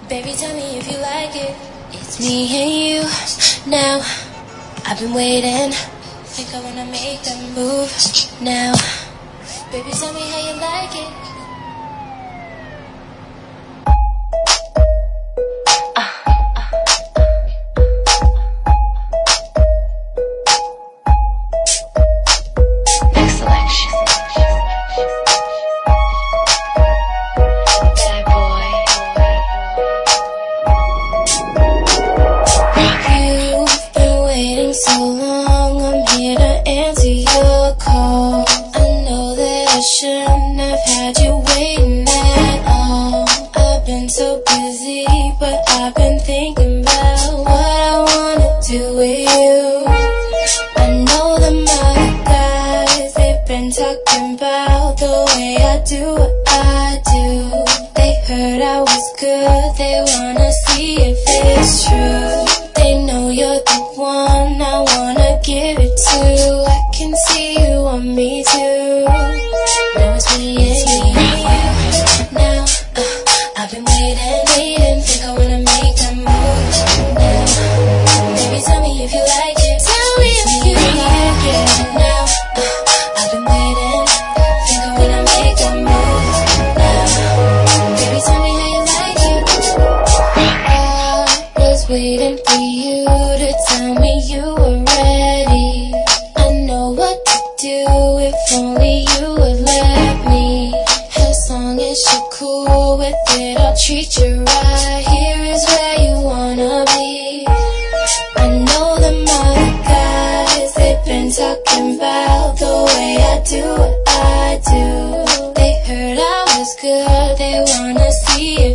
Baby, tell me if you like it. It's me and you now. I've been waiting. Think I wanna make that move now. Baby, tell me how you like it. So long, I'm here to answer your call. I know that I shouldn't have had you waiting at all. I've been so busy, but I've been thinking about what I wanna do with you. I know them other guys, they've been talking about the way I do what I do. They heard I was good, they wanna see if it's true. They know you're the one I wanna give it to. I can see you want me too. Now it's me and you. Now, I've been waiting. Think I wanna make that move now. Baby, tell me if you like it. Tell me if you like it. Now, I've been waiting. Think I wanna make that move now. Baby, tell me how you like it. I was waiting for you to tell me you were ready. I know what to do if only you would let me. As long as you're cool with it, I'll treat you right. Here is where you wanna be. I know them other guys, they've been talking about the way I do what I do. They heard I was good, they wanna see it.